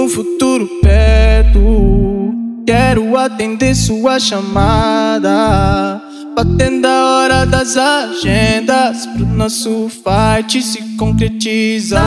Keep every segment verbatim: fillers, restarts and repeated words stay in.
futuro perto, quero atender sua chamada, batendo a hora das agendas pro nosso fight se concretizar.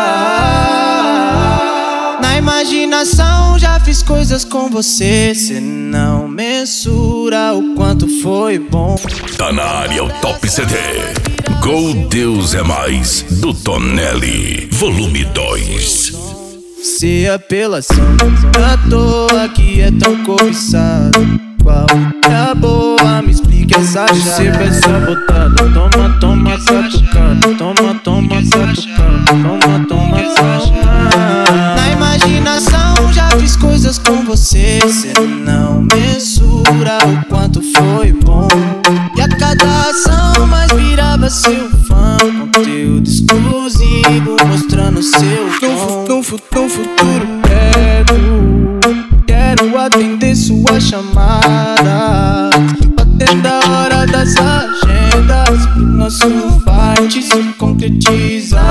Na imaginação já fiz coisas com você, cê não mensura o quanto foi bom. Tá na área o Top C D Gol Deus é Mais, do Tonelli, volume dois. Se a apelação à toa que é tão cobiçada, qual é a boa? Me explique essa charada. Receba essa botada, toma, toma, catucada. Toma, toma, catucada. Toma, toma, catucada. Na imaginação já fiz coisas com você, cê não mensura o quanto foi bom. E a cada ação mais virava seu fã, conteúdo exclusivo mostrando seu tom. Num futuro perto, quero atender sua chamada, batendo a hora das agendas pro nosso fight se concretizar.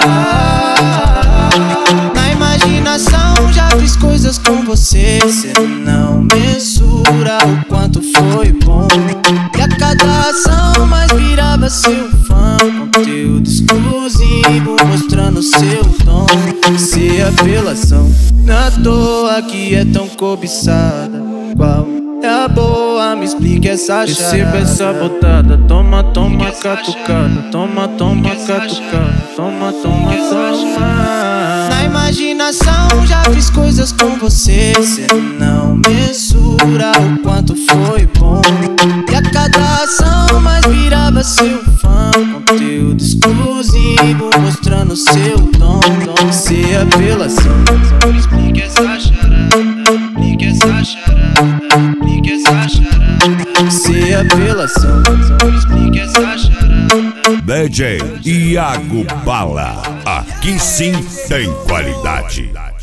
Na imaginação já fiz coisas com você, cê não mensura o quanto foi bom. E a cada ação mais virava seu fã, conteúdo exclusivo mostrando seu tom. Se a apelação na toa que é tão cobiçada, qual é a boa? Me explique essa charada. Receba essa botada, toma, toma, catucada. Toma, toma, catucada. Toma, toma, toma. Na imaginação já fiz coisas com você, cê não mensura o quanto foi bom. E a cada ação mais virava seu fã, conteúdo exclusivo mostrando seu tom. Se a apelação, me explique essa charada. Me explique essa charada. Me explique essa charada. Se a apelação, me explique essa charada. D J Iago Bala, aqui sim tem qualidade.